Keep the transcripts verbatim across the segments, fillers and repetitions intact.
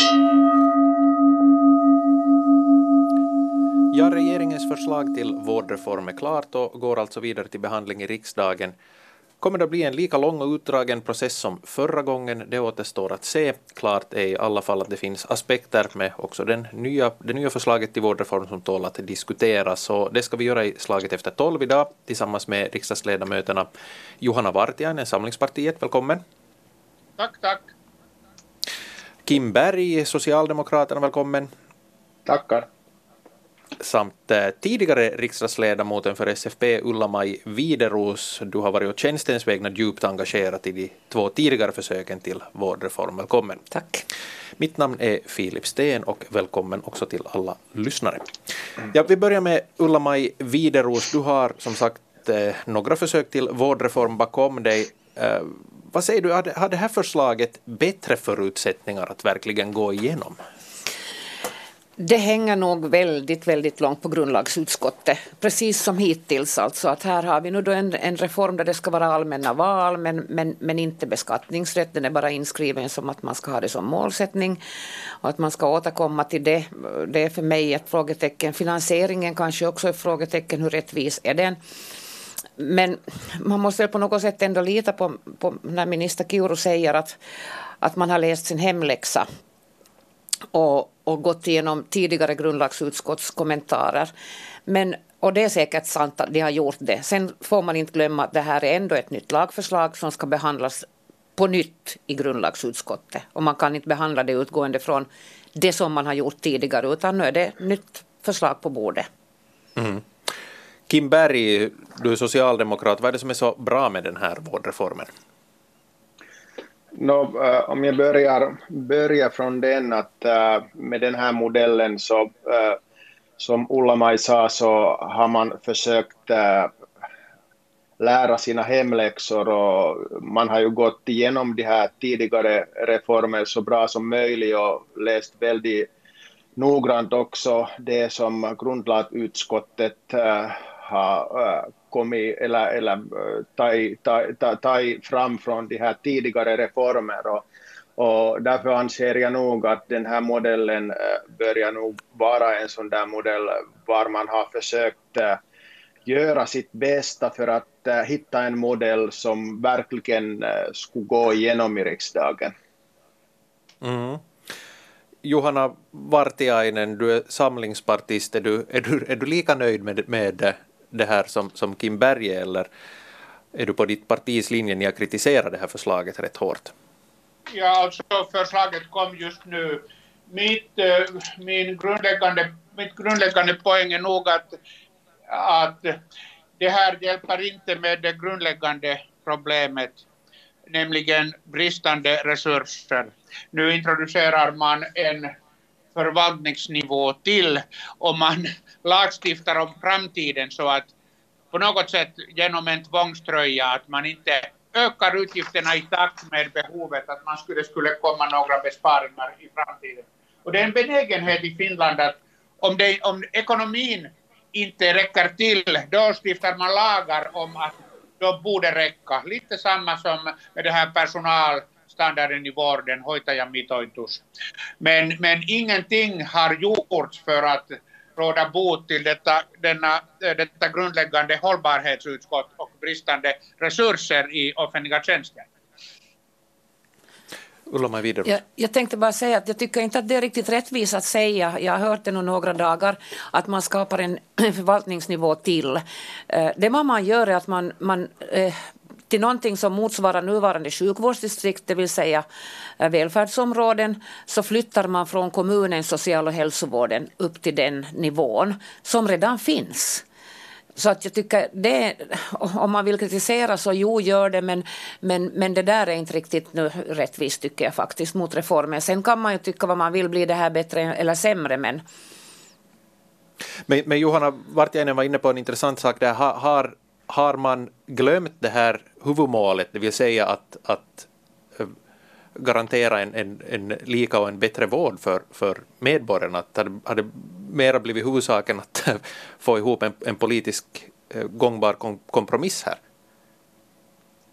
Ja, regeringens förslag till vårdreform är klart och går alltså vidare till behandling i riksdagen. Kommer det att bli en lika lång och utdragen process som förra gången? Det återstår att se. Klart är i alla fall att det finns aspekter med också den nya, det nya förslaget till vårdreform som tål att diskuteras. Och det ska vi göra i slaget efter tolv idag tillsammans med riksdagsledamöterna Johanna Vartiainen, Samlingspartiet. Välkommen. Tack, tack. Kim Berg, Socialdemokraterna. Välkommen. Tackar. Samt eh, tidigare riksdagsledamoten för S F P Ulla-Maj Wideros. Du har varit och tjänstens vägnar djupt engagerad i de två tidigare försöken till vårdreform. Välkommen. Tack. Mitt namn är Filip Sten och välkommen också till alla lyssnare. Ja, vi börjar med Ulla-Maj Wideros. Du har som sagt eh, några försök till vårdreform bakom dig. Eh, vad säger du, har det här förslaget bättre förutsättningar att verkligen gå igenom? Det hänger nog väldigt, väldigt långt på grundlagsutskottet. Precis som hittills alltså. Att här har vi nu då en, en reform där det ska vara allmänna val men, men, men inte beskattningsrätt. Den är bara inskriven som att man ska ha det som målsättning. Och att man ska återkomma till det. Det är för mig ett frågetecken. Finansieringen kanske också är ett frågetecken. Hur rättvis är den? Men man måste på något sätt ändå lita på, på när minister Kiuru säger att, att man har läst sin hemläxa. Och, och gått igenom tidigare grundlagsutskottskommentarer. Men, och det är säkert sant att de har gjort det. Sen får man inte glömma att det här är ändå ett nytt lagförslag som ska behandlas på nytt i grundlagsutskottet. Och man kan inte behandla det utgående från det som man har gjort tidigare utan nu är det ett nytt förslag på bordet. Mm. Kim Berg, du är socialdemokrat. Vad är det som är så bra med den här vårdreformen? No, uh, om jag börjar, börjar från den att uh, med den här modellen så uh, som Ulla-Maj sa så har man försökt uh, lära sina hemläxor och man har ju gått igenom de här tidigare reformer så bra som möjligt och läst väldigt noggrant också det som grundlagsutskottet uh, har uh, kommit eller, eller tagit ta, ta, ta fram från de här tidigare reformer och, och därför anser jag nog att den här modellen börjar nog vara en sån där modell var man har försökt göra sitt bästa för att hitta en modell som verkligen skulle gå igenom i riksdagen. Mm. Johanna Vartiainen, du är samlingspartist. Är du, är du, är du lika nöjd med, med det här som, som Kim Berg eller är du på ditt partis linje ni har kritiserat det här förslaget rätt hårt? Ja, alltså förslaget kom just nu. Mitt, min grundläggande, mitt grundläggande poäng är nog att, att det här hjälper inte med det grundläggande problemet, nämligen bristande resurser. Nu introducerar man en förvaltningsnivå till och man lagstiftar om framtiden så att på något sätt genom en tvångströja att man inte ökar utgifterna i takt med behovet att man skulle, skulle komma några besparingar i framtiden. Och det är en benägenhet i Finland att om, det, om ekonomin inte räcker till då stiftar man lagar om att de borde räcka. Lite samma som med det här personalstandarden i vården, hoitajamitoitus. Men, men ingenting har gjorts för att råda bot till detta, denna, detta grundläggande hållbarhetsutskott och bristande resurser i offentliga tjänster. Ulla-Maj Wideros. Jag, jag tänkte bara säga att jag tycker inte att det är riktigt rättvist att säga, jag har hört det nog några dagar, att man skapar en förvaltningsnivå till. Det man gör är att man, man till någonting som motsvarar nuvarande sjukvårdsdistrikt, det vill säga välfärdsområden, så flyttar man från kommunen social- och hälsovården upp till den nivån som redan finns. Så att jag tycker det, om man vill kritisera så jo gör det, men, men, men det där är inte riktigt nu rättvist tycker jag faktiskt mot reformen. Sen kan man ju tycka vad man vill, bli det här bättre eller sämre, men... Men, men Johanna Vartiainen var inne på en intressant sak där. Har, har, har man glömt det här huvudmålet, det vill säga att, att garantera en, en, en lika och en bättre vård för, för medborgarna? Att hade, hade mera blivit huvudsaken att få ihop en, en politisk eh, gångbar kom, kompromiss här?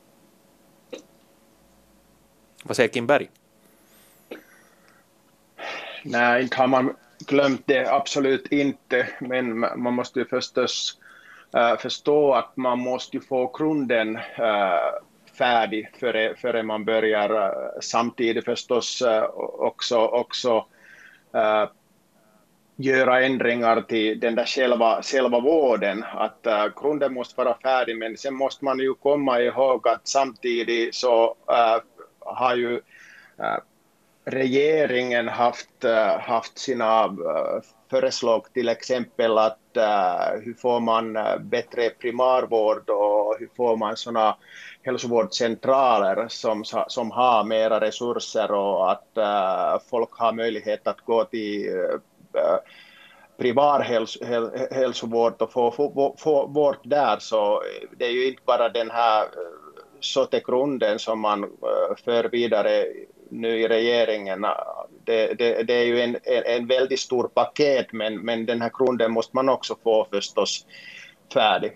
Vad säger Kim Berg? Nej, inte har man glömt det, absolut inte. Men man måste ju förstås uh, förstå att man måste få grunden uh, färdig före, före man börjar. Uh, samtidigt förstås uh, också, också uh, göra ändringar till den där själva, själva vården. Att uh, grunden måste vara färdig, men sen måste man ju komma ihåg att samtidigt så uh, har ju uh, regeringen haft, uh, haft sina uh, förslag, till exempel att uh, hur får man uh, bättre primärvård och hur får man sådana hälsovårdscentraler som, som har mera resurser och att uh, folk har möjlighet att gå till uh, privat häls, häl, hälsovård och få, få, få vård där. Så det är ju inte bara den här uh, sotegrunden som man uh, för vidare nu i regeringen. Det, det, det är ju en, en, en väldigt stor paket, men, men den här grunden måste man också få förstås färdig.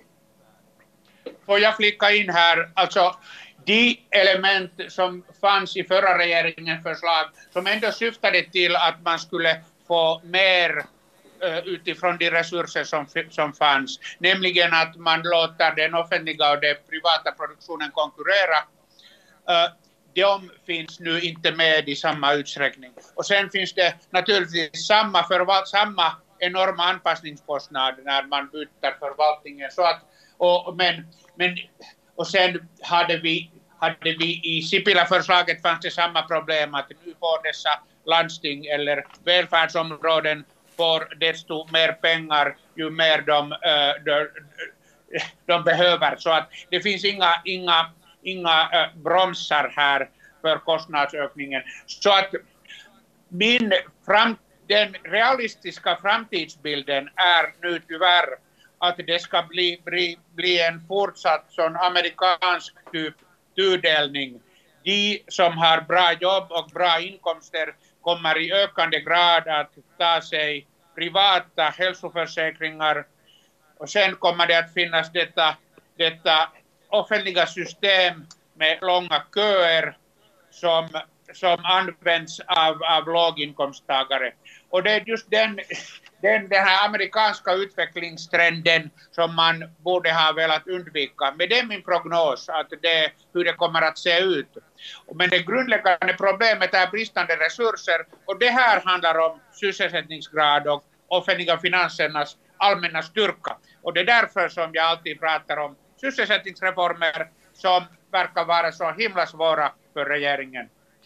Får jag flika in här, alltså de element som fanns i förra regeringens förslag som ändå syftade till att man skulle få mer uh, utifrån de resurser som, som fanns, nämligen att man låter den offentliga och den privata produktionen konkurrera. Uh, De finns nu inte med i samma utsträckning. Och sen finns det naturligtvis samma, förvalt, samma enorma anpassningskostnad när man byter förvaltningen. Så att, och, men, men, och sen hade vi, hade vi i Sipilä-förslaget fanns det samma problem att nu får dessa landsting eller välfärdsområden får desto mer pengar ju mer de, uh, de, de behöver. Så att det finns inga, inga inga äh, bromsar här för kostnadsökningen. Så att min fram, den realistiska framtidsbilden är nu tyvärr att det ska bli, bli, bli en fortsatt sån amerikansk typ tudelning. De som har bra jobb och bra inkomster kommer i ökande grad att ta sig privata hälsoförsäkringar, och sen kommer det att finnas detta, detta offentliga system med långa köer som, som används av, av låginkomsttagare. Och det är just den, den, den här amerikanska utvecklingstrenden som man borde ha velat undvika. Men det är min prognos att det, hur det kommer att se ut. Men det grundläggande problemet är bristande resurser, och det här handlar om sysselsättningsgrad och offentliga finansernas allmänna styrka. Och det är därför som jag alltid pratar om sysselsättningsreformer som verkar vara så himla svåra för regeringen.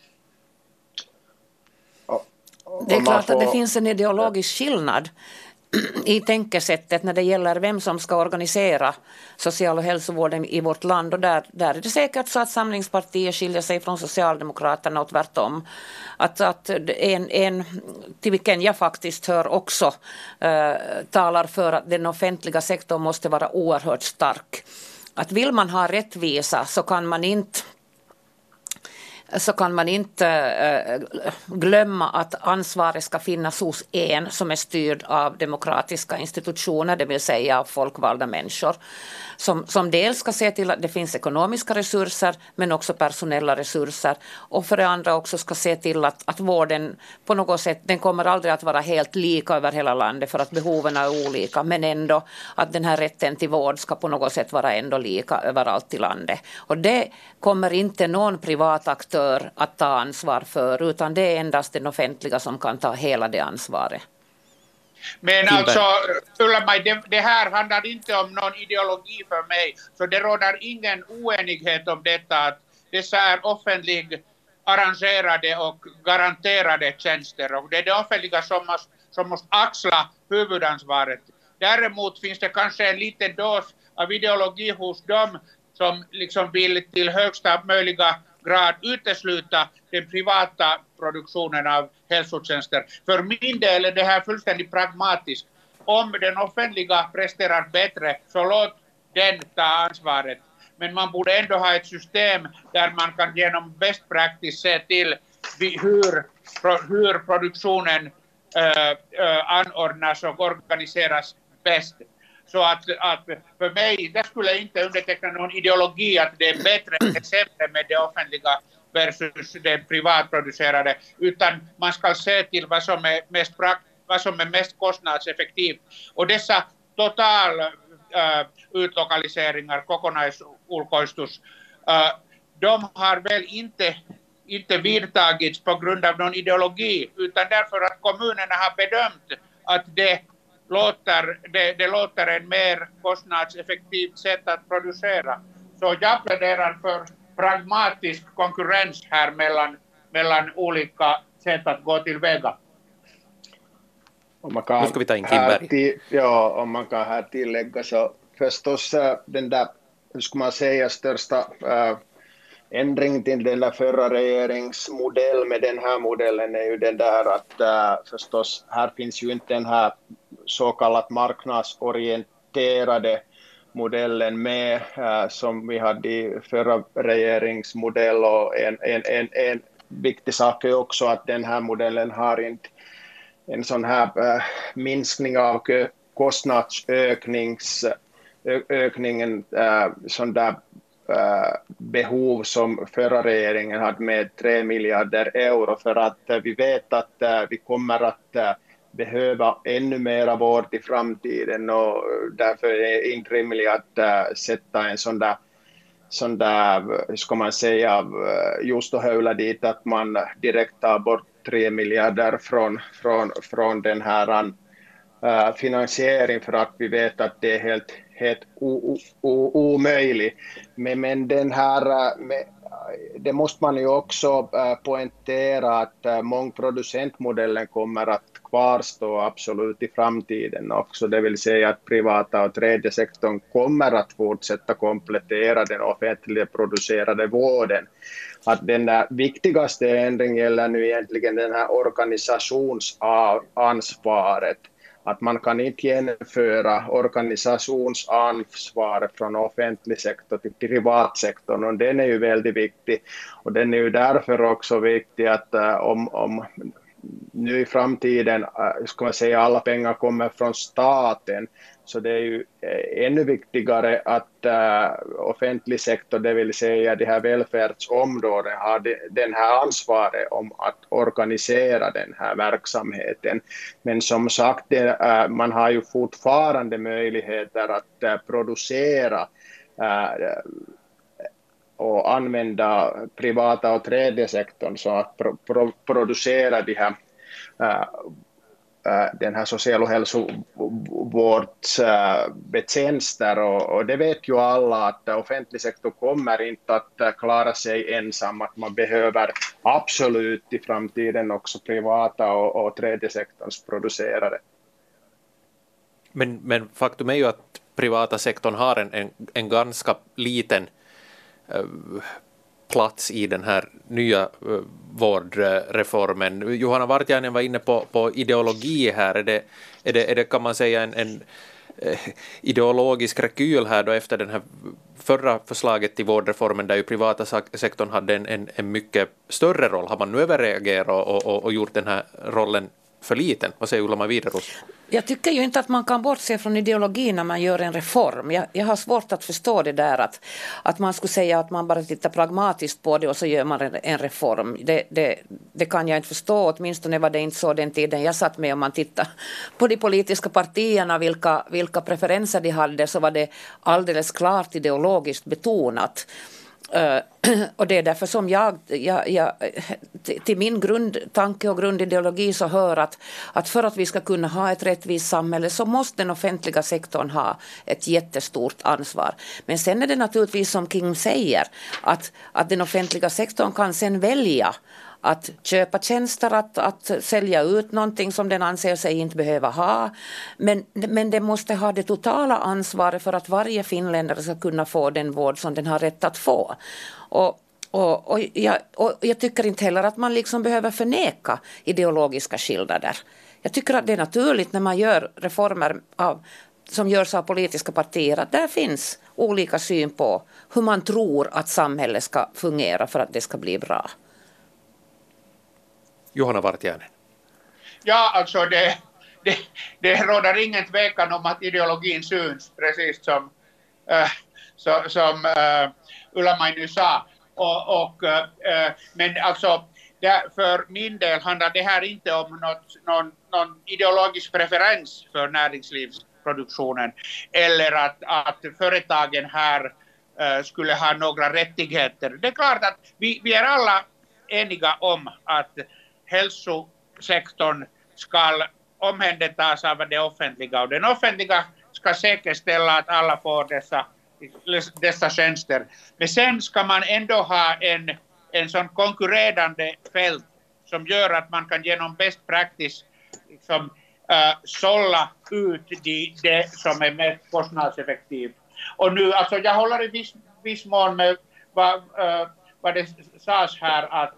Det är klart att det finns en ideologisk skillnad i tänkesättet när det gäller vem som ska organisera social- och hälsovården i vårt land, och där, där är det säkert så att Samlingspartiet skiljer sig från Socialdemokraterna och tvärtom. Att, att en, en till vilken jag faktiskt hör också äh, talar för att den offentliga sektorn måste vara oerhört stark. Att vill man ha rättvisa så kan man inte så kan man inte äh, glömma att ansvaret ska finnas hos en som är styrd av demokratiska institutioner, det vill säga av folkvalda människor, som, som dels ska se till att det finns ekonomiska resurser men också personella resurser, och för det andra också ska se till att, att vården på något sätt, den kommer aldrig att vara helt lika över hela landet för att behoven är olika, men ändå att den här rätten till vård ska på något sätt vara ändå lika överallt i landet. Och det kommer inte någon privat aktör att ta ansvar för, utan det är endast den offentliga som kan ta hela det ansvaret. Men alltså, Ulla-Maj, det, det här handlar inte om någon ideologi för mig, så det råder ingen oenighet om detta, att dessa är offentligt arrangerade och garanterade tjänster, och det är det offentliga som måste, som måste axla huvudansvaret. Däremot finns det kanske en liten dos av ideologi hos dem som liksom vill till högsta möjliga grad utesluta den privata produktionen av hälsotjänster. För min del är det här fullständigt pragmatiskt. Om den offentliga presterar bättre, så låt den ta ansvaret. Men man borde ändå ha ett system där man kan genom best practice se till hur, hur produktionen äh, äh, anordnas och organiseras bäst. Så att, att för mig, det skulle inte underteckna någon ideologi att det är bättre eller sämre med det offentliga versus den privatproducerade, utan man ska se till vad som är mest, vad som är mest kostnadseffektivt. Och dessa total äh, utlokaliseringar, kokonaisulkoistus, äh, de har väl inte, inte vidtagits på grund av någon ideologi, utan därför att kommunerna har bedömt att det låter, det, det låter en mer kostnadseffektivt sätt att producera. Så jag pläderar för pragmatisk konkurrens här mellan, mellan olika sätt att gå till väga. Om man kan nu ska vi ta in Kimberg. Till, ja, om man kan här tillägga så förstås den där, hur ska man säga, största äh, ändringen till den där förra regeringsmodell med den här modellen är ju den där att äh, förstås här finns ju inte den här så kallat marknadsorienterade modellen med äh, som vi hade i förra regeringsmodell, och en, en, en, en viktig sak är också att den här modellen har inte en sån här äh, minskning av kostnadsökningen, äh, sån där äh, behov som förra regeringen hade med tre miljarder euro, för att äh, vi vet att äh, vi kommer att äh, behöva ännu mera vård i framtiden, och därför är det inte rimligt att äh, sätta en sån där, sån där, hur ska man säga, just och höjla dit att man direkt tar bort tre miljarder från, från, från den här uh, finansiering, för att vi vet att det är helt, helt o, o, o, omöjligt. Men, men den här, med, det måste man ju också uh, poängtera att uh, mångproducentmodellen kommer att kvarstå absolut i framtiden också. Det vill säga att privata och tredje sektorn kommer att fortsätta komplettera den offentligt producerade vården. Att den där viktigaste ändringen gäller nu egentligen den här organisationsansvaret. Att man kan inte genomföra organisationsansvaret från offentlig sektor till privatsektorn, och den är ju väldigt viktig. Och den är ju därför också viktig att uh, om, om nu i framtiden uh, ska man säga alla pengar kommer från staten, så det är ju ännu viktigare att uh, offentlig sektor, det vill säga de här välfärdsområden, har de, den här ansvaret om att organisera den här verksamheten. Men som sagt, det, uh, man har ju fortfarande möjligheter att uh, producera uh, och använda privata och tredje sektorn så att pro, pro, producera de här uh, den här social- och hälsovårdsbetjänster, och, och det vet ju alla att offentlig sektor kommer inte att klara sig ensam, att man behöver absolut i framtiden också privata och, och tredje sektorns producerare. Men, men faktum är ju att privata sektorn har en, en, en ganska liten uh, plats i den här nya uh, vårdreformen. Johanna Vartiainen var inne på, på ideologi här. Är det, är det, är det, kan man säga, en, en eh, ideologisk rekyl här då efter den här förra förslaget till vårdreformen där ju privata sektorn hade en, en, en mycket större roll? Har man nu överreagerat och, och, och gjort den här rollen för liten? Vad säger Ulla Wideros? Jag tycker ju inte att man kan bortse från ideologin när man gör en reform. Jag, jag har svårt att förstå det där att, att man skulle säga att man bara tittar pragmatiskt på det och så gör man en, en reform. Det, det, det kan jag inte förstå, åtminstone var det inte så den tiden jag satt med. Om man tittar på de politiska partierna, vilka, vilka preferenser de hade, så var det alldeles klart ideologiskt betonat. Uh, och det är därför som jag, jag, jag till min grundtanke och grundideologi så hör att, att för att vi ska kunna ha ett rättvist samhälle så måste den offentliga sektorn ha ett jättestort ansvar. Men sen är det naturligtvis som Kim säger att, att den offentliga sektorn kan sen välja att köpa tjänster, att, att sälja ut någonting som den anser sig inte behöva ha. Men, men det måste ha det totala ansvaret för att varje finländare ska kunna få den vård som den har rätt att få. Och, och, och, jag, och jag tycker inte heller att man liksom behöver förneka ideologiska skillnader. Jag tycker att det är naturligt när man gör reformer av, som görs av politiska partier, att där finns olika syn på hur man tror att samhället ska fungera för att det ska bli bra. Johanna Vartiainen. Ja, alltså det, det, det råder ingen tvekan om att ideologin syns, precis som, äh, så, som äh, Ulla-Maj nu sa. Och, och, äh, men alltså, det, för min del handlar det här inte om något, någon, någon ideologisk preferens för näringslivsproduktionen eller att, att företagen här äh, skulle ha några rättigheter. Det är klart att vi, vi är alla eniga om att hälsosektorn ska omhändertas av det offentliga och den offentliga ska säkerställa att alla får dessa, dessa tjänster. Men sen ska man ändå ha en, en sån konkurrerande fält som gör att man kan genom best practice liksom, uh, sålla ut det, det som är mest kostnadseffektivt. Och nu, alltså jag håller i viss, viss mån med vad, uh, vad det sades här att,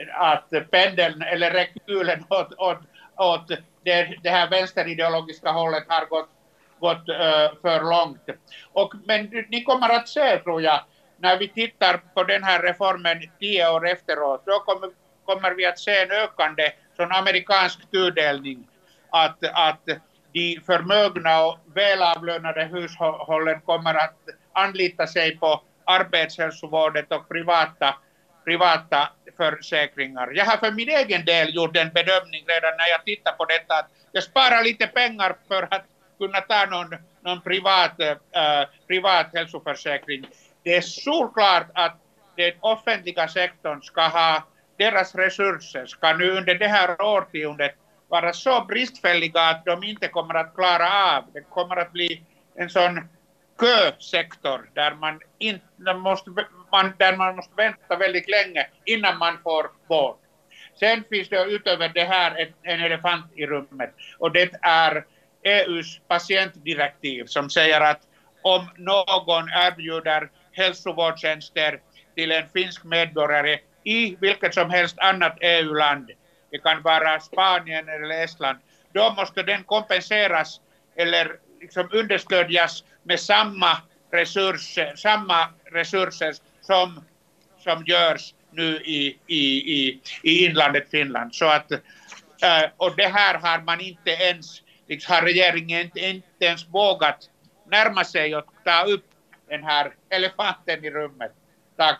att pendeln eller rekylen åt, åt, åt det, det här vänsterideologiska hållet har gått, gått uh, för långt. Och, men ni kommer att se, tror jag, när vi tittar på den här reformen tio år efteråt, då kommer, kommer vi att se en ökande sån amerikansk tudelning. Att, att de förmögna och välavlönade hushållen kommer att anlita sig på arbetshälsovårdet och privata, privata försäkringar. Jag har för min egen del gjort en bedömning redan när jag tittar på detta att jag sparar lite pengar för att kunna ta någon, någon privat, äh, privat hälsoförsäkring. Det är solklart att den offentliga sektorn ska ha deras resurser, ska nu under det här årtiondet vara så bristfälliga att de inte kommer att klara av. Det kommer att bli en sån kösektor där man, inte måste, man, där man måste vänta väldigt länge innan man får vård. Sen finns det utöver det här en, en elefant i rummet och det är E U:s patientdirektiv som säger att om någon erbjuder hälsovårdstjänster till en finsk medborgare i vilket som helst annat E U-land, det kan vara Spanien eller Estland, då måste den kompenseras eller liksom understödjas med samma resurser, samma resurser som, som görs nu i, i, i, i inlandet Finland. Så att, och det här har man inte ens, liksom har regeringen inte, inte ens vågat närma sig och ta upp den här elefanten i rummet. Tack.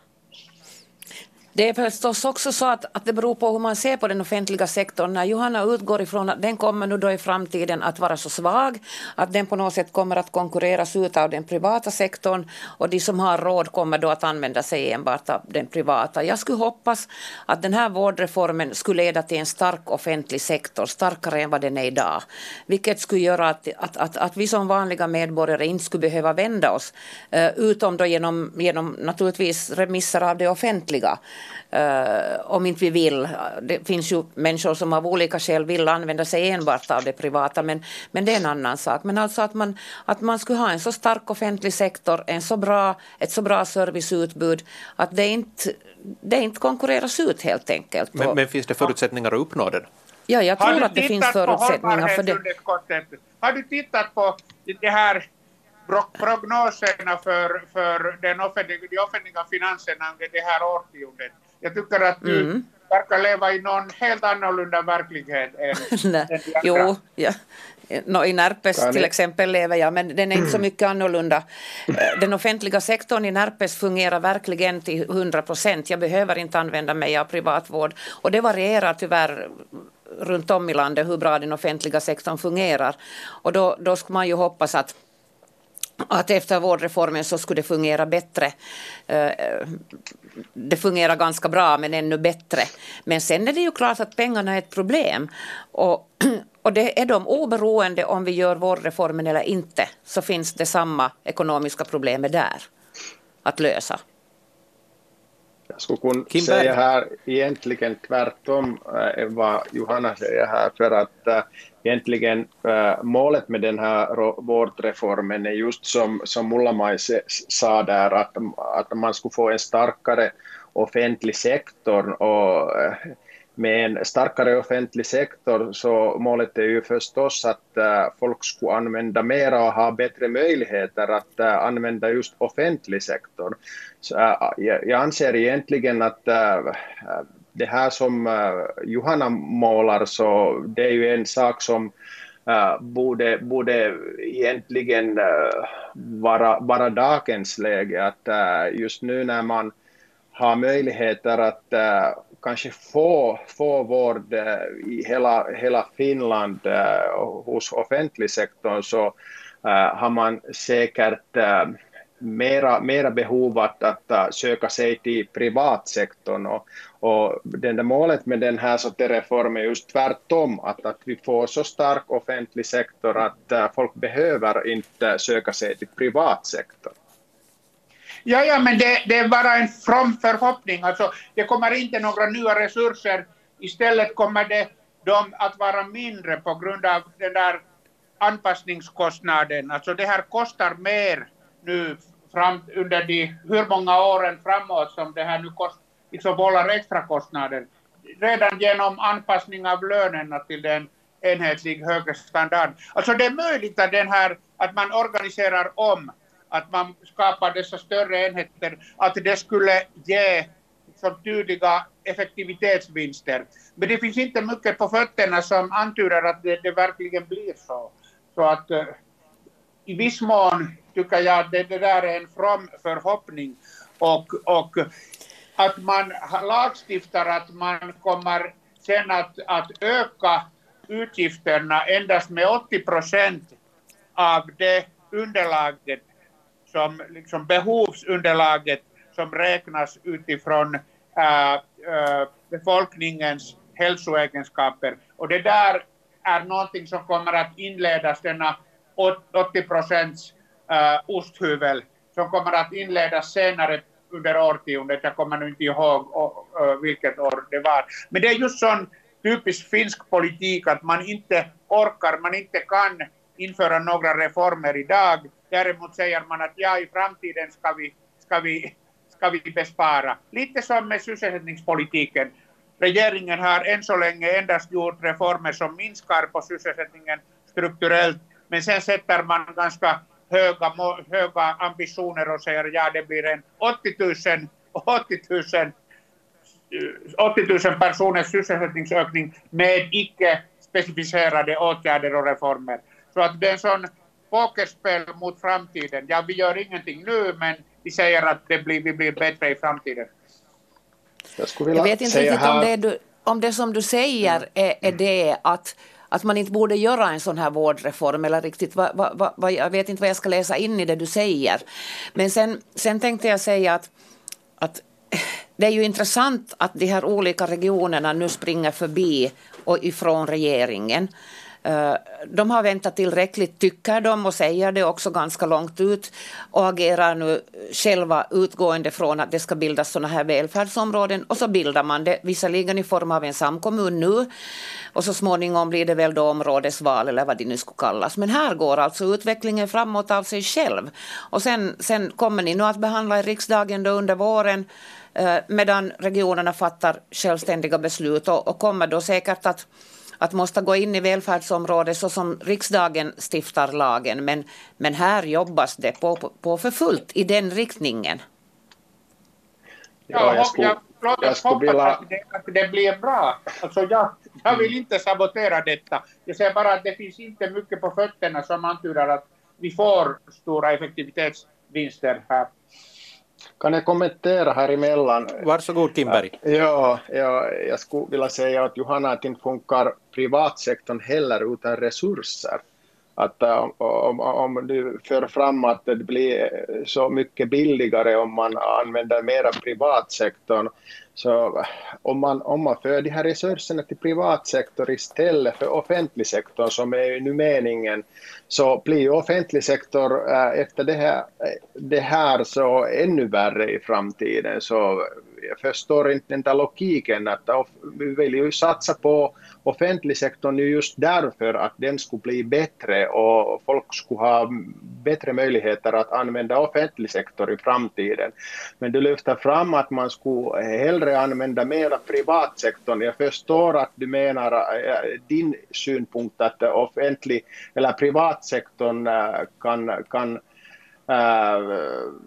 Det är förstås också så att, att det beror på hur man ser på den offentliga sektorn. När Johanna utgår ifrån att den kommer nu då i framtiden att vara så svag att den på något sätt kommer att konkurreras ut av den privata sektorn och de som har råd kommer då att använda sig enbart av den privata. Jag skulle hoppas att den här vårdreformen skulle leda till en stark offentlig sektor, starkare än vad den är idag. Vilket skulle göra att, att, att, att vi som vanliga medborgare inte skulle behöva vända oss uh, utom då genom, genom naturligtvis remisser av det offentliga. Uh, om inte vi vill. Det finns ju människor som av olika skäl vill använda sig enbart av det privata, men, men det är en annan sak. Men alltså att man, att man skulle ha en så stark offentlig sektor, en så bra, ett så bra serviceutbud att det inte, det inte konkurreras ut helt enkelt. Men, men finns det förutsättningar att uppnå det? Ja, jag tror att det finns förutsättningar för det. Har du tittat på det här prognoserna för, för den offentliga, de offentliga finanserna under det här årtiondet? Jag tycker att du mm. verkar leva i någon helt annorlunda verklighet än, än Jo, ja. No, i Närpes till exempel lever jag, men den är inte så mycket annorlunda. Den offentliga sektorn i Närpes fungerar verkligen till hundra procent. Jag behöver inte använda mig av privatvård. Och det varierar tyvärr runt om i landet hur bra den offentliga sektorn fungerar. Och då, då ska man ju hoppas att att efter vårdreformen så skulle det fungera bättre. Det fungerar ganska bra men ännu bättre. Men sen är det ju klart att pengarna är ett problem. Och, och det är de oberoende om vi gör vårdreformen eller inte, så finns det samma ekonomiska problem där att lösa. Jag skulle kunna Kim säga här egentligen tvärtom äh, vad Johanna säger här, för att äh, egentligen äh, målet med den här vårdreformen är just som, som Ulla-Maj sa där, att, att man skulle få en starkare offentlig sektor, och äh, med en starkare offentlig sektor så målet är ju förstås att äh, folk skulle använda mer och ha bättre möjligheter att äh, använda just offentlig sektor. Så, äh, jag, jag anser egentligen att äh, det här som äh, Johanna målar, så det är ju en sak som äh, borde, borde egentligen äh, vara, vara dagens läge, att äh, just nu när man ha möjligheter att uh, kanske få, få vård uh, i hela, hela Finland uh, hos offentlig sektor, så uh, har man säkert uh, mera, mera behov att, att uh, söka sig till privatsektorn. Och, och det där målet med den här reformen är just tvärtom, att, att vi får så stark offentlig sektor att uh, folk behöver inte söka sig till privatsektorn. Ja, ja, men det, det är bara en from förhoppning. Alltså, det kommer inte några nya resurser. Istället kommer det de att vara mindre på grund av den där anpassningskostnaden. Alltså det här kostar mer nu fram, under de hur många åren framåt som det här nu kost, liksom vållar extra kostnader. Redan genom anpassning av lönerna till den enhetlig högre standard. Alltså det är möjligt att, den här, att man organiserar om, att man skapar dessa större enheter, att det skulle ge som tydliga effektivitetsvinster. Men det finns inte mycket på fötterna som antyder att det, det verkligen blir så. Så att uh, i viss mån tycker jag att det, det där är en from förhoppning. Och, och att man lagstiftar att man kommer sen att, att öka utgifterna endast med åttio procent av det underlaget som liksom behovsunderlaget som räknas utifrån äh, äh, befolkningens hälsoegenskaper. Och det där är någonting som kommer att inledas, denna åttio procents äh, osthyvel som kommer att inledas senare under årtiondet. Jag kommer nu inte ihåg och, och, vilket år det var. Men det är just sån typisk finsk politik att man inte orkar, man inte kan införa några reformer idag. Däremot säger man att ja, i framtiden ska vi, ska vi, ska vi bespara. Lite som med sysselsättningspolitiken. Regeringen har än så länge endast gjort reformer som minskar på sysselsättningen strukturellt. Men sen sätter man ganska höga, höga ambitioner och säger ja, det blir en åttio tusen personers sysselsättningsökning med icke specificerade åtgärder och reformer. Så att det är en sån pokerspel mot framtiden. Ja, vi gör ingenting nu, men vi säger att det blir, vi blir bättre i framtiden. Jag, jag vet inte riktigt om det, du, om det som du säger är, är det att, att man inte borde göra en sån här vårdreform, eller riktigt, va, va, va, jag vet inte vad jag ska läsa in i det du säger. Men sen, sen tänkte jag säga att, att det är ju intressant att de här olika regionerna nu springer förbi och ifrån regeringen. De har väntat tillräckligt, tycker de, och säger det också ganska långt ut, och agerar nu själva utgående från att det ska bildas såna här välfärdsområden, och så bildar man det visserligen i form av en samkommun nu, och så småningom blir det väl då områdesval eller vad det nu skulle kallas. Men här går alltså utvecklingen framåt av sig själv, och sen, sen kommer ni nu att behandla i riksdagen då under våren medan regionerna fattar självständiga beslut, och, och kommer då säkert att att måste gå in i välfärdsområdet så som riksdagen stiftar lagen. Men, men här jobbas det på, på, på för fullt i den riktningen. Ja, jag, skulle, jag, jag, jag hoppas vilja... att, det, att det blir bra. Alltså jag, jag vill inte sabotera detta. Jag säger bara att det finns inte mycket på fötterna som antyder att vi får stora effektivitetsvinster här. Kan jag kommentera här emellan? Varsågod, Kimberg. Ja, ja, jag skulle vilja säga att Johanna, att inte funkar privatsektorn heller utan resurser. Att om, om du för fram att det blir så mycket billigare om man använder mera privatsektorn, så om man, om man för de här resurserna till privatsektor istället för offentlig sektor, som är nu meningen, så blir ju offentlig sektor äh, efter det här, det här så ännu värre i framtiden. Så jag förstår inte den där logiken att vi vill ju satsa på offentlig sektor nu just därför att den skulle bli bättre och folk skulle ha bättre möjligheter att använda offentlig sektor i framtiden. Men du lyfter fram att man skulle hellre använda mera privatsektorn. Jag förstår att du menar äh, din synpunkt att offentlig eller privatsektorn äh, kan, kan äh,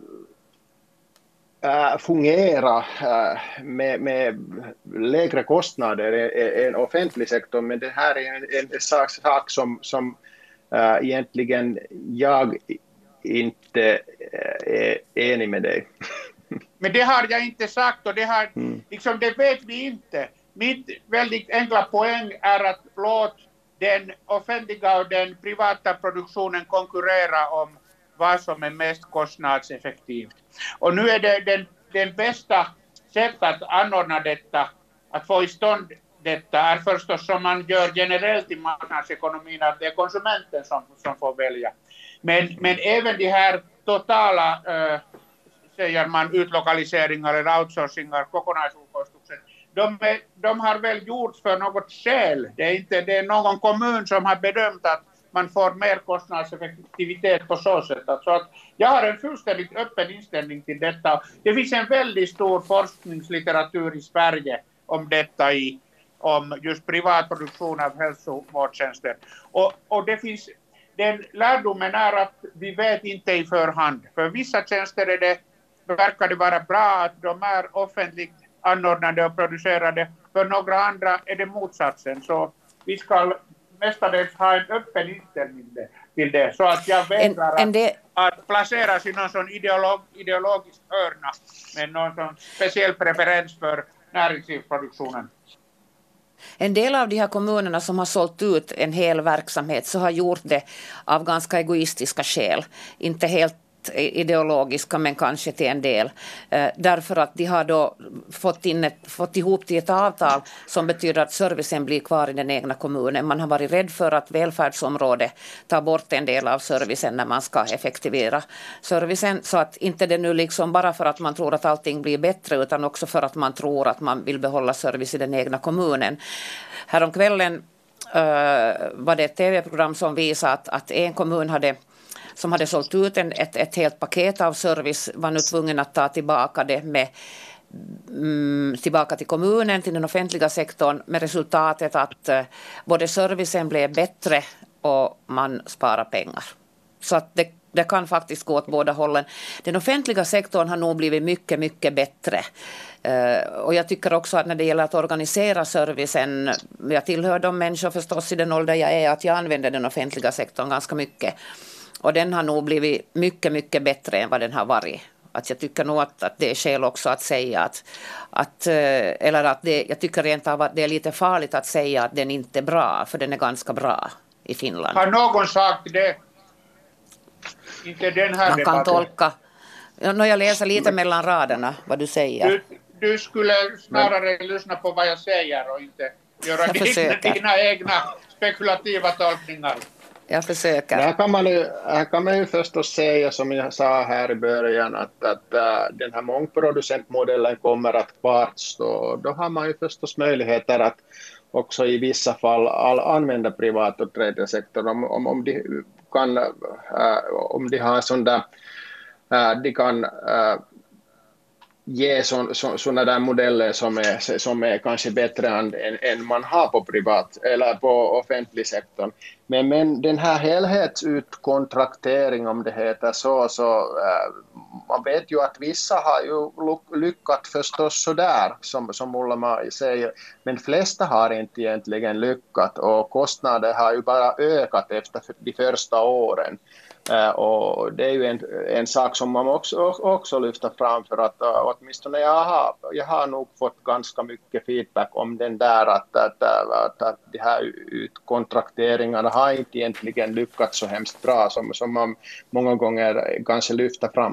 äh, fungera äh, med, med lägre kostnader än offentlig sektor, men det här är en, en sak, sak som, som äh, egentligen jag inte är enig med dig. Men det har jag inte sagt och det, har, mm. liksom, det vet vi inte. Mitt väldigt enkla poäng är att låta den offentliga och den privata produktionen konkurrera om vad som är mest kostnadseffektivt. Och nu är det den, den bästa sättet att anordna detta, att få i stånd detta, är förstås som man gör generellt i marknadsekonomin, att det är konsumenten som, som får välja. Men, men även de här totala äh, säger man utlokaliseringar eller outsourcingar, kokonaisutkostuksen, de, de har väl gjorts för något skäl. Det är inte det är någon kommun som har bedömt att man får mer kostnadseffektivitet på så sätt. Alltså att jag har en fullständigt öppen inställning till detta. Det finns en väldigt stor forskningslitteratur i Sverige om detta, i, om just privatproduktion av hälsovårdstjänster. Och, och det finns, den lärdomen är att vi vet inte i förhand. För vissa tjänster är det, verkar det vara bra att de är offentligt anordnade och producerade. För några andra är det motsatsen. Så vi ska mestadels ha en öppen inställning till det. Så att jag vägrar att, det... att placeras i någon sån ideolog, ideologisk hörna med någon sån speciell preferens för näringslivsproduktionen. En del av de här kommunerna som har sålt ut en hel verksamhet så har gjort det av ganska egoistiska skäl. Inte helt ideologiska, men kanske till en del. Eh, därför att de har då fått, in ett, fått ihop till ett avtal som betyder att servicen blir kvar i den egna kommunen. Man har varit rädd för att välfärdsområdet tar bort en del av servicen när man ska effektivera servicen. Så att inte det nu liksom bara för att man tror att allting blir bättre, utan också för att man tror att man vill behålla service i den egna kommunen. Häromkvällen uh, var det ett tv-program som visade att, att en kommun hade som hade sålt ut en, ett, ett helt paket av service, var nu tvungen att ta tillbaka det med, mm, tillbaka till kommunen, till den offentliga sektorn, med resultatet att uh, både servicen blev bättre och man sparar pengar. Så att det, det kan faktiskt gå åt båda hållen. Den offentliga sektorn har nog blivit mycket, mycket bättre. Uh, och jag tycker också att när det gäller att organisera servicen, jag tillhör de människor förstås i den ålder jag är, att jag använder den offentliga sektorn ganska mycket. Och den har nog blivit mycket, mycket bättre än vad den har varit. Att jag tycker nog att, att det är skäl också att säga att, att eller att det, jag tycker rent av att det är lite farligt att säga att den inte är bra, för den är ganska bra i Finland. Har någon sagt det? Inte den här Man debatten. kan tolka. När jag läser lite mellan raderna vad du säger. Du, du skulle snarare Men. lyssna på vad jag säger och inte göra dina, dina egna spekulativa tolkningar. Jag försöker. Här kan man ju, här kan man ju förstås säga, som jag sa här i början, att, att uh, den här mångproducentmodellen kommer att kvarstå. Då har man ju förstås möjligheter att också i vissa fall all, använda privat och tredje sektor. Om, om, om, de kan, uh, om de har sån där, uh, de kan uh, ge så, så, sådana där modeller som är, som är kanske bättre än, än man har på privat eller på offentlig sektor. Men, men den här helhetsutkontraktering, om det heter så, så äh, man vet ju att vissa har ju lyckats förstås sådär, som, som Ulla-Maj säger, men flesta har inte egentligen lyckats, och kostnader har ju bara ökat efter de första åren. Uh, och det är ju en, en sak som man också, också lyfter fram, för att uh, åtminstone jag har, jag har nog fått ganska mycket feedback om den där att, att, att, att de här utkontrakteringarna har inte egentligen lyckats så hemskt bra som, som man många gånger kanske lyfter fram.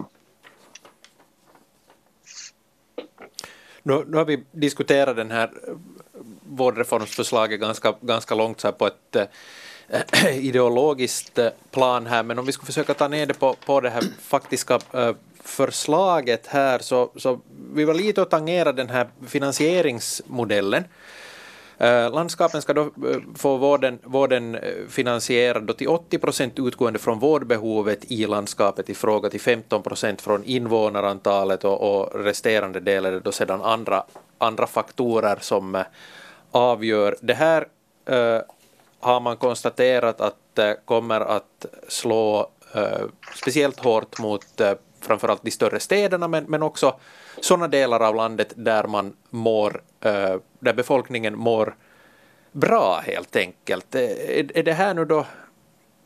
Nu, nu har vi diskuterat den här vårdreformsförslaget ganska, ganska långt så här på ett ideologiskt plan här, men om vi ska försöka ta ner det på, på det här faktiska uh, förslaget här, så, så vi var lite att tangera den här finansieringsmodellen. Uh, landskapen ska då uh, få vården, vården finansierad då till åttio procent utgående från vårdbehovet i landskapet i fråga, till femton procent från invånarantalet, och, och resterande delar är då sedan andra, andra faktorer som uh, avgör det här. Uh, har man konstaterat att det kommer att slå eh, speciellt hårt mot eh, framförallt de större städerna, men, men också sådana delar av landet där man mår, eh, där befolkningen mår bra helt enkelt. Är, är det här nu då,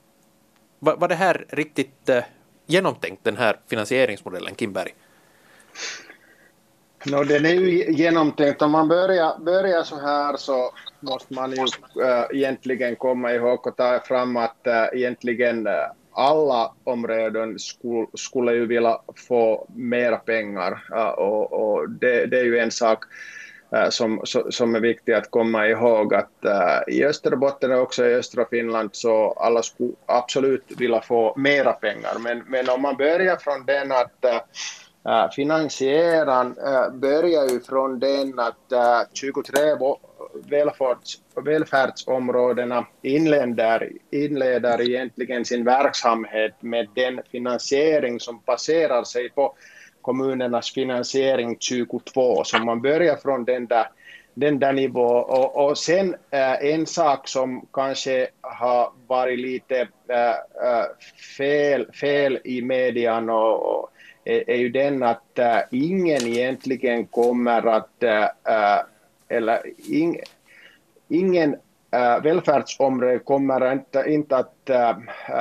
var, var det här riktigt eh, genomtänkt, den här finansieringsmodellen, Kim Berg? No, den är ju genomtänkt. Om man börjar, börjar så här så måste man ju äh, egentligen komma ihåg och ta fram att äh, egentligen äh, alla områden skulle, skulle ju vilja få mera pengar. Äh, och och det, det är ju en sak äh, som, som är viktig att komma ihåg, att äh, i Österbotten och också i östra Finland så alla skulle absolut vilja få mera pengar. Men, men om man börjar från den att äh, Uh, finansieran uh, börjar ju från den att uh, tjugotre välfärds, välfärdsområdena inleder, inleder egentligen sin verksamhet med den finansiering som baserar sig på kommunernas finansiering tjugotvå. Så man börjar från den där, den där nivån. Och, och sen uh, en sak som kanske har varit lite uh, uh, fel, fel i median och, och är ju den att äh, ingen egentligen kommer att, äh, eller ing, ingen äh, välfärdsområde kommer inte, inte att äh,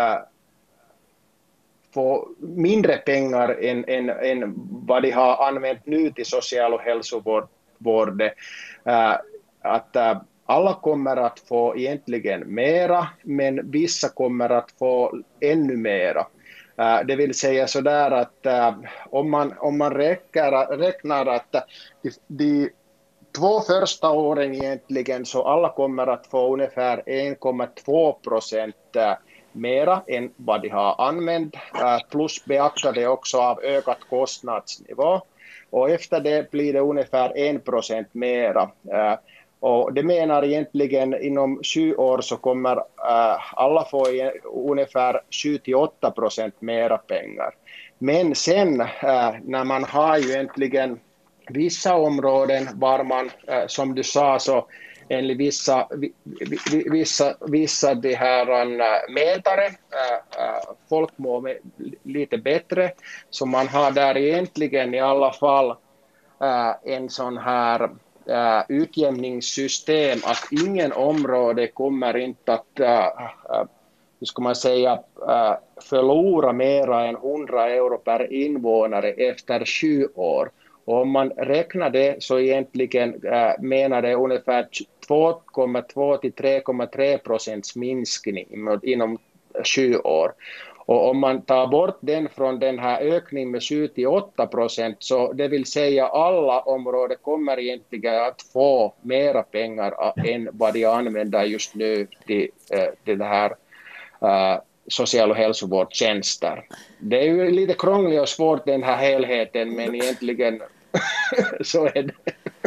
få mindre pengar än, än, än vad de har använt nu till social- och hälsovård. Äh, att äh, alla kommer att få egentligen mera, men vissa kommer att få ännu mera. Uh, det vill säga så där att uh, om man, om man räknar, räknar att uh, de, de två första åren egentligen så alla kommer att få ungefär en komma två procent uh, mera än vad de har använt, uh, plus beaktade också av ökat kostnadsnivå. Och efter det blir det ungefär en procent mera. Uh, Och det menar egentligen inom sju år så kommer äh, alla få ungefär sju till åtta procent mera pengar. Men sen äh, när man har ju egentligen vissa områden var man, äh, som du sa, så enligt vissa, vissa, vissa de här äh, mätare, äh, folk mår med, lite bättre. Så man har där egentligen i alla fall äh, en sån här Uh, utjämningssystem, att ingen område kommer inte att uh, uh, hur ska man säga, uh, förlora mera än hundra euro per invånare efter sju år. Och om man räknar det så egentligen uh, menar det ungefär två komma två till tre komma tre procents minskning inom sju år. Och om man tar bort den från den här ökningen med sju till åtta procent, så det vill säga alla områden kommer egentligen att få mera pengar än vad de använder just nu till, till det här uh, social- och hälsovårdstjänster. Det är ju lite krångligt och svårt den här helheten, men egentligen så är det.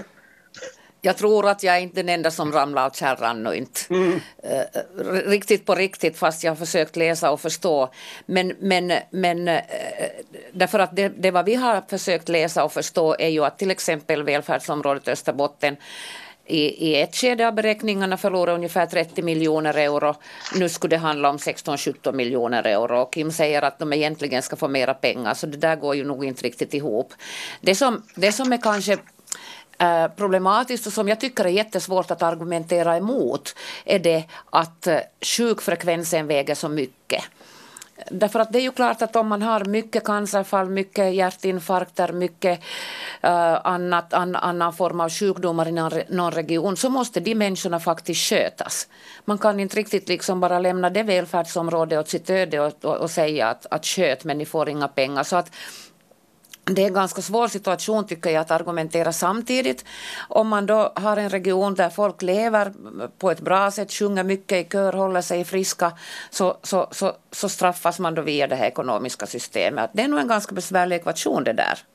Jag tror att jag är inte den enda som ramlar av kärran och inte mm. uh, riktigt på riktigt, fast jag har försökt läsa och förstå. Men, men, men uh, därför att det, det vad vi har försökt läsa och förstå är ju att till exempel välfärdsområdet Österbotten i, i ett skede av beräkningarna förlorar ungefär trettio miljoner euro. Nu skulle det handla om sexton sjutton miljoner euro. Och Kim säger att de egentligen ska få mera pengar, så det där går ju nog inte riktigt ihop. Det som, det som är kanske Uh, problematiskt och som jag tycker är jättesvårt att argumentera emot är det att uh, sjukfrekvensen väger så mycket. Därför att det är ju klart att om man har mycket cancerfall, mycket hjärtinfarkter, mycket uh, annat, an, annan form av sjukdomar i någon, någon region, så måste de människorna faktiskt skötas. Man kan inte riktigt liksom bara lämna det välfärdsområdet åt sitt öde och, och, och säga att, att sköt, men ni får inga pengar. Så att det är en ganska svår situation, tycker jag, att argumentera samtidigt. Om man då har en region där folk lever på ett bra sätt, sjunger mycket i kör, håller sig friska, så, så, så, så straffas man då via det här ekonomiska systemet. Det är nog en ganska besvärlig ekvation det där.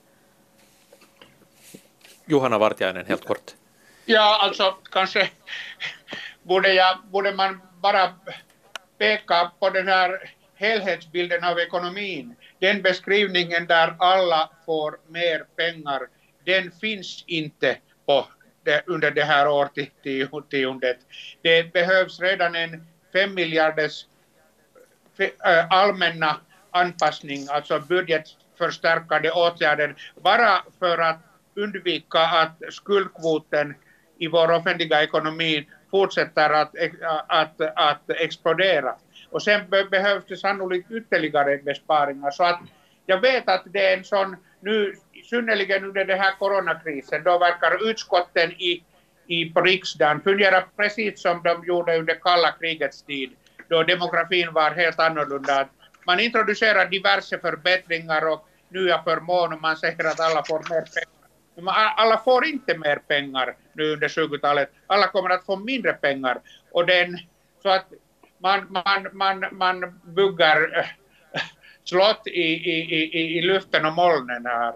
Johanna Vartiainen, helt kort. Ja, alltså kanske borde, jag, borde man bara peka på den här helhetsbilden av ekonomin. Den beskrivningen där alla får mer pengar, den finns inte på det, under det här årtiondet. Det behövs redan en fem miljarders allmänna anpassning, alltså budgetförstärkande åtgärder, bara för att undvika att skuldkvoten i vår offentliga ekonomi fortsätter att, att, att explodera. Och sen behövs det sannolikt ytterligare besparingar. Så att jag vet att det är en sån, nu synnerligen under den här coronakrisen. Då verkar utskotten i, i på riksdagen fungera precis som de gjorde under kalla krigets tid, då demografin var helt annorlunda. Man introducerar diverse förbättringar och nya förmåner, man säger att alla får mer pengar. Alla får inte mer pengar nu under tjugotalet. Alla kommer att få mindre pengar. Och den, så att man, man, man, man bygger äh, slott i, i, i, i luften och molnen här.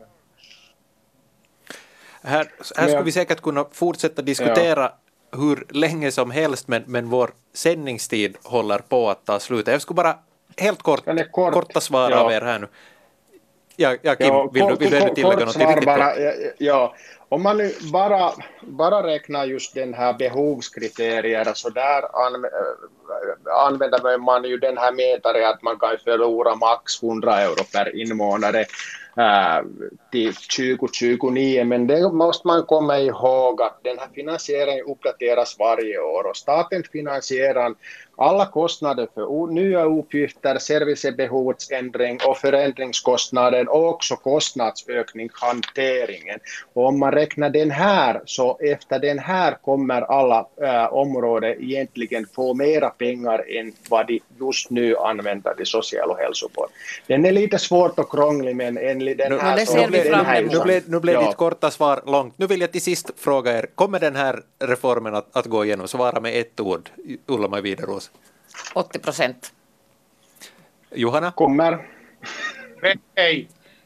Här, här skulle vi säkert kunna fortsätta diskutera ja. hur länge som helst, men, men vår sändningstid håller på att ta slut. Jag skulle bara helt kort, kort. korta svar ja. av er här nu. Ja, ja, Kim, ja, vill, kort, du, vill du tillägga något riktigt bara, ja, ja, om man nu bara, bara räknar just den här behovskriterier, så där an, använder man ju den här mätaren att man kan förlora max hundra euro per invånare äh, till tjugo tjugonio, men det måste man komma ihåg att den här finansieringen uppdateras varje år och staten finansierar alla kostnader för nya uppgifter, servicebehovsändring och förändringskostnader och också kostnadsökning, hanteringen. Och om man räknar den här, så efter den här kommer alla äh, områden egentligen få mera pengar än vad de just nu använder till social- och hälsovård. Den är lite svårt och krånglig, men enligt den här... Nu, ser vi fram emot. Nu blev, nu blev ja. ditt korta svar långt. Nu vill jag till sist fråga er, kommer den här reformen att, att gå igenom? Svara med ett ord, Ulla-Maj Wideros. åttio procent. Johanna? Kommer. Nej.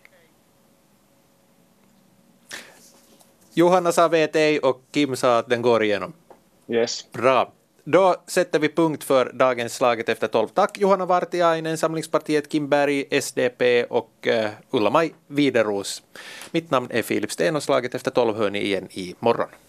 Johanna sa vet ej och Kim sa att den går igenom. Yes. Bra. Då sätter vi punkt för dagens Slaget efter tolv. Tack Johanna Vartiainen, Samlingspartiet, Kim Berg, S D P och uh, Ulla-Maj Wideros. Mitt namn är Filip Sten och Slaget efter tolv hör ni igen i morgon.